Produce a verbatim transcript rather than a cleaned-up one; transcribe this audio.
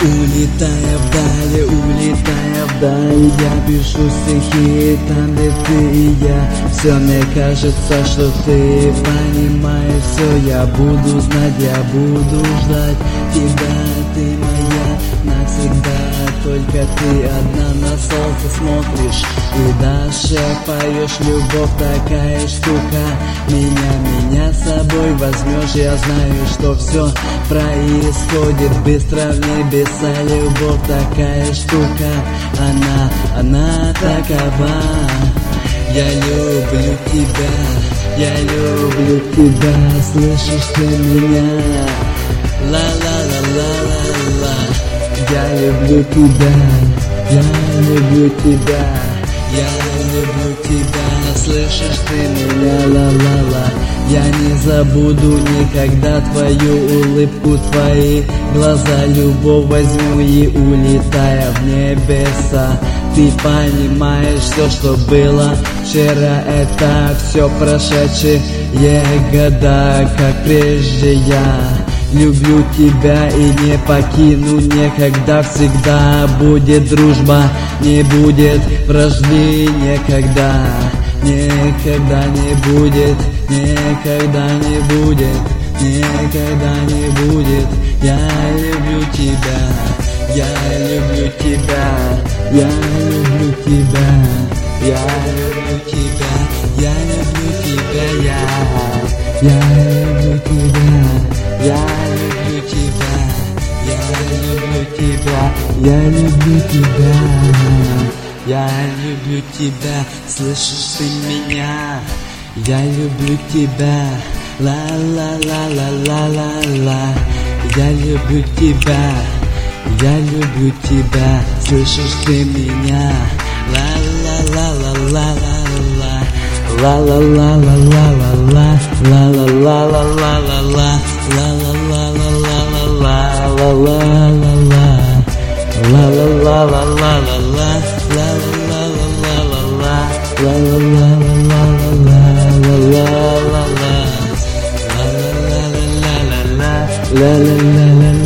Улетая вдали, улетая вдали, я пишу стихи там, где ты и я. Все мне кажется, что ты понимаешь все. Я буду знать, я буду ждать тебя, ты моя навсегда. Только ты одна на солнце смотришь и дальше поешь. Любовь такая штука, меня, меня с собой возьмешь. Я знаю, что все происходит быстро в небеса. Любовь такая штука, она, она такова. Я люблю тебя, я люблю тебя, слышишь ты меня? Ла-ла-ла-ла-ла-ла. Я люблю тебя, я люблю тебя, я люблю тебя, слышишь ты меня? Ла-ла-ла. Я не забуду никогда твою улыбку, твои глаза, любовь возьму и улетая в небеса. Ты понимаешь все, что было вчера, это все прошедшие года, как прежде я. Люблю тебя и не покину никогда, всегда будет дружба, не будет вражды никогда. Никогда не будет, никогда не будет, никогда не будет. Я люблю тебя, я люблю тебя, я люблю тебя, я люблю тебя, я люблю тебя, я, я люблю тебя, я люблю тебя, я люблю тебя, я люблю тебя. Я люблю тебя, слышишь ты меня? Я люблю тебя, ла-ла-ла-ла-ла-ла-ла. Я люблю тебя, я люблю тебя, слышишь ты меня? Ла-ла-ла-ла-ла-ла-ла. Ла-ла-ла-ла-ла-ла-ла. Ла-ла-ла-ла-ла-ла-ла. Ла-ла-ла-ла-ла-ла-ла-ла. Ла-ла-ла-ла-ла-ла-ла. La la la la la la la la la la la la la la la la